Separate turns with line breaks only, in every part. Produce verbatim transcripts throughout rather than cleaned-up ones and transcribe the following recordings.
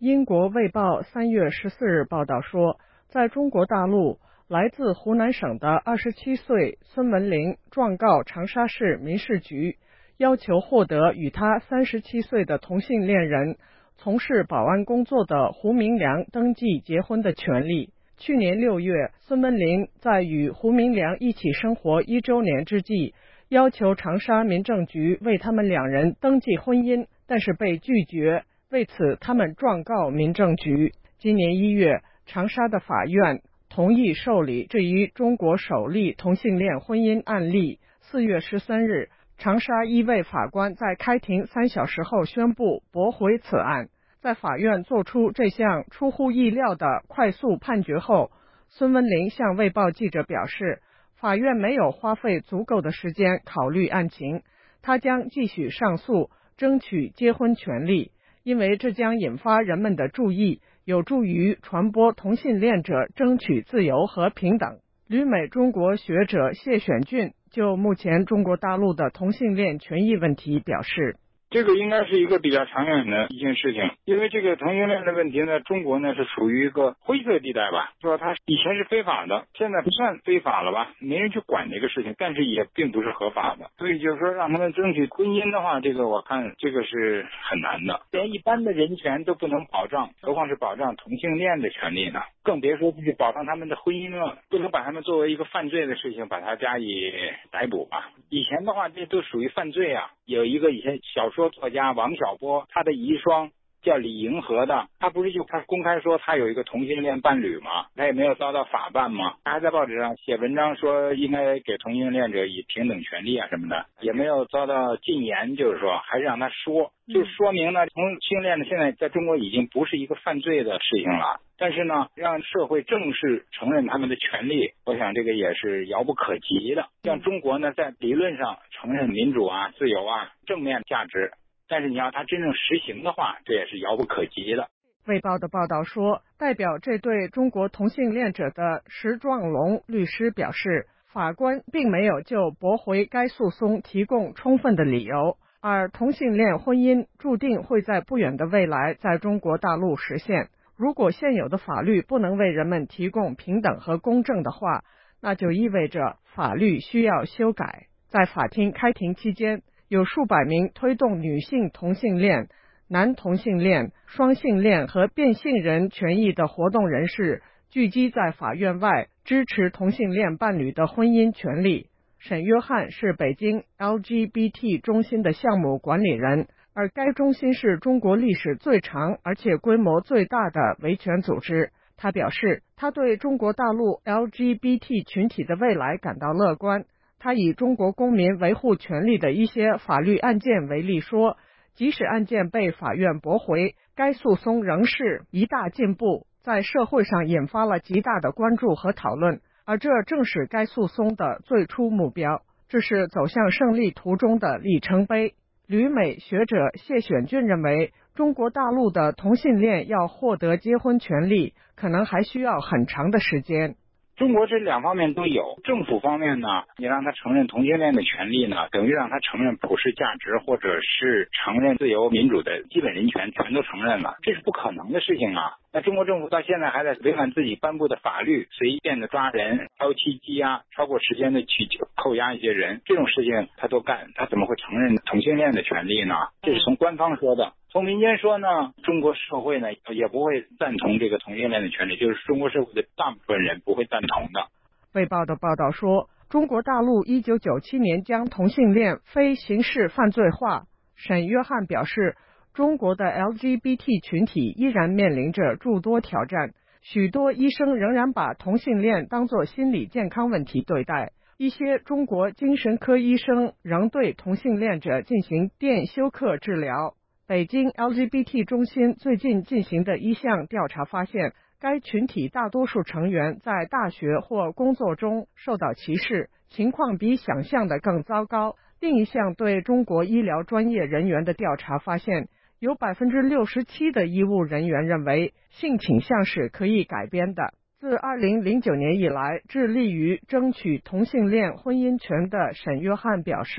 英国卫报三月十四日报道说，在中国大陆，来自湖南省的二十七岁孙文玲状告长沙市民事局，要求获得与他三十七岁的同性恋人从事保安工作的胡明良登记结婚的权利。去年六月，孙文玲在与胡明良一起生活一周年之际，要求长沙民政局为他们两人登记婚姻，但是被拒绝。为此，他们状告民政局。今年一月，长沙的法院同意受理这一中国首例同性恋婚姻案例。四月十三日，长沙一位法官在开庭三小时后宣布驳回此案。在法院作出这项出乎意料的快速判决后，孙文玲向卫报记者表示，法院没有花费足够的时间考虑案情，他将继续上诉，争取结婚权利，因为这将引发人们的注意，有助于传播同性恋者争取自由和平等。旅美中国学者谢选俊就目前中国大陆的同性恋权益问题表示，
这个应该是一个比较长远的一件事情，因为这个同性恋的问题呢，中国呢是属于一个灰色地带吧，说它以前是非法的，现在不算非法了吧，没人去管这个事情，但是也并不是合法的，所以就是说让他们争取婚姻的话，这个我看这个是很难的，连一般的人权都不能保障，何况是保障同性恋的权利呢？更别说去保障他们的婚姻了，不能把他们作为一个犯罪的事情把它加以逮捕吧。以前的话这都属于犯罪啊，有一个以前小说作家王小波，他的遗孀叫李银河的，他不是就他公开说他有一个同性恋伴侣吗？他也没有遭到法办吗？他还在报纸上写文章说应该给同性恋者以平等权利啊什么的，也没有遭到禁言，就是说还是让他说，就说明呢同性恋呢现在在中国已经不是一个犯罪的事情了。但是呢，让社会正式承认他们的权利，我想这个也是遥不可及的。像中国呢，在理论上承认民主啊、自由啊、正面价值，但是你要它真正实行的话，这也是遥不可及的。
卫报的报道说，代表这对中国同性恋者的石壮龙律师表示，法官并没有就驳回该诉讼提供充分的理由，而同性恋婚姻注定会在不远的未来在中国大陆实现。如果现有的法律不能为人们提供平等和公正的话，那就意味着法律需要修改。在法庭开庭期间，有数百名推动女性同性恋、男同性恋、双性恋和变性人权益的活动人士聚集在法院外，支持同性恋伴侣的婚姻权利。沈约翰是北京 L G B T 中心的项目管理人，而该中心是中国历史最长而且规模最大的维权组织。他表示，他对中国大陆 L G B T 群体的未来感到乐观。他以中国公民维护权利的一些法律案件为例说，即使案件被法院驳回，该诉讼仍是一大进步，在社会上引发了极大的关注和讨论，而这正是该诉讼的最初目标。这是走向胜利途中的里程碑。旅美学者谢选俊认为，中国大陆的同性恋要获得结婚权利，可能还需要很长的时间。
中国这两方面都有，政府方面呢，你让他承认同性恋的权利呢，等于让他承认普世价值或者是承认自由民主的基本人权全都承认了，这是不可能的事情啊。那中国政府到现在还在违反自己颁布的法律，随便的抓人、挑七羁押、超过时间的去扣押一些人，这种事情他都干，他怎么会承认同性恋的权利呢？这是从官方说的。从民间说呢，中国社会呢也不会赞同这个同性恋的权利，就是中国社会的大部分人不会赞同的。
卫报的报道说，中国大陆一九九七年将同性恋非刑事犯罪化。沈约翰表示，中国的 L G B T 群体依然面临着诸多挑战，许多医生仍然把同性恋当作心理健康问题对待，一些中国精神科医生仍对同性恋者进行电休克治疗。北京 L G B T 中心最近进行的一项调查发现，该群体大多数成员在大学或工作中受到歧视，情况比想象的更糟糕。另一项对中国医疗专业人员的调查发现，有 百分之六十七 的医务人员认为性倾向是可以改变的。自二零零九年以来，致力于争取同性恋婚姻权的沈约翰表示，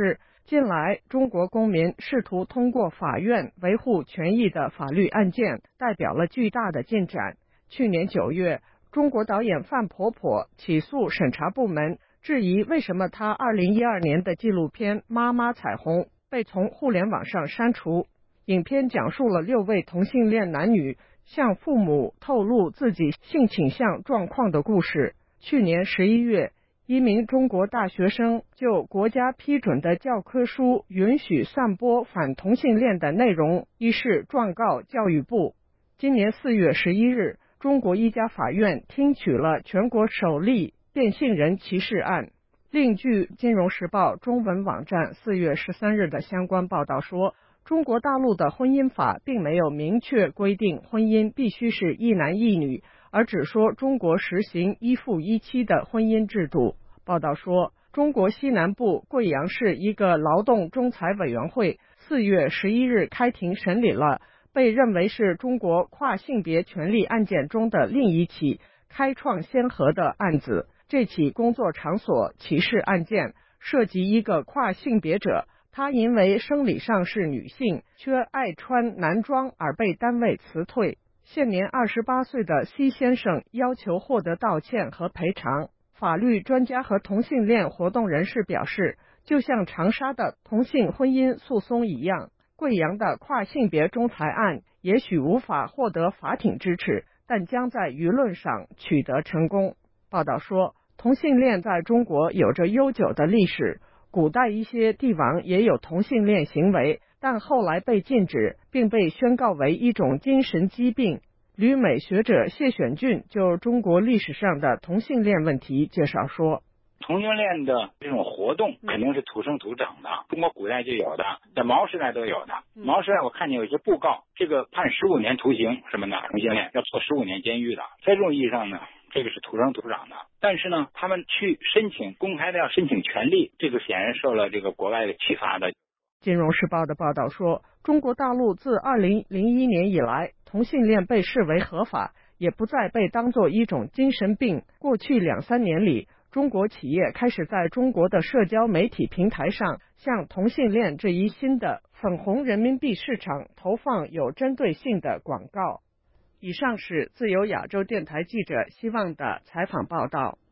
近来，中国公民试图通过法院维护权益的法律案件，代表了巨大的进展。去年九月，中国导演范婆婆起诉审查部门，质疑为什么她二零一二年的纪录片《妈妈彩虹》被从互联网上删除。影片讲述了六位同性恋男女向父母透露自己性倾向状况的故事。去年十一月，一名中国大学生就国家批准的教科书允许散播反同性恋的内容一事状告教育部。今年四月十一日，中国一家法院听取了全国首例变性人歧视案。另据《金融时报》中文网站四月十三日的相关报道说，中国大陆的婚姻法并没有明确规定婚姻必须是一男一女，而只说中国实行一夫一妻的婚姻制度。报道说，中国西南部贵阳市一个劳动仲裁委员会四月十一日开庭审理了被认为是中国跨性别权利案件中的另一起开创先河的案子。这起工作场所歧视案件涉及一个跨性别者，他因为生理上是女性，却爱穿男装而被单位辞退。现年二十八岁的 C 先生要求获得道歉和赔偿。法律专家和同性恋活动人士表示，就像长沙的同性婚姻诉讼一样，贵阳的跨性别仲裁案也许无法获得法庭支持，但将在舆论上取得成功。报道说，同性恋在中国有着悠久的历史，古代一些帝王也有同性恋行为，但后来被禁止，并被宣告为一种精神疾病。旅美学者谢选俊就中国历史上的同性恋问题介绍说，
同性恋的这种活动肯定是土生土长的，中国古代就有的，在毛时代都有的。毛时代我看见有一些布告，这个判十五年徒刑什么的，同性恋要坐十五年监狱的。在这种意义上呢，这个是土生土长的。但是呢，他们去申请公开的要申请权利，这个显然受了这个国外的启发的。
金融时报的报道说，中国大陆自二零零一年以来，同性恋被视为合法，也不再被当作一种精神病。过去两三年里，中国企业开始在中国的社交媒体平台上向同性恋这一新的粉红人民币市场投放有针对性的广告。以上是自由亚洲电台记者希望的采访报道。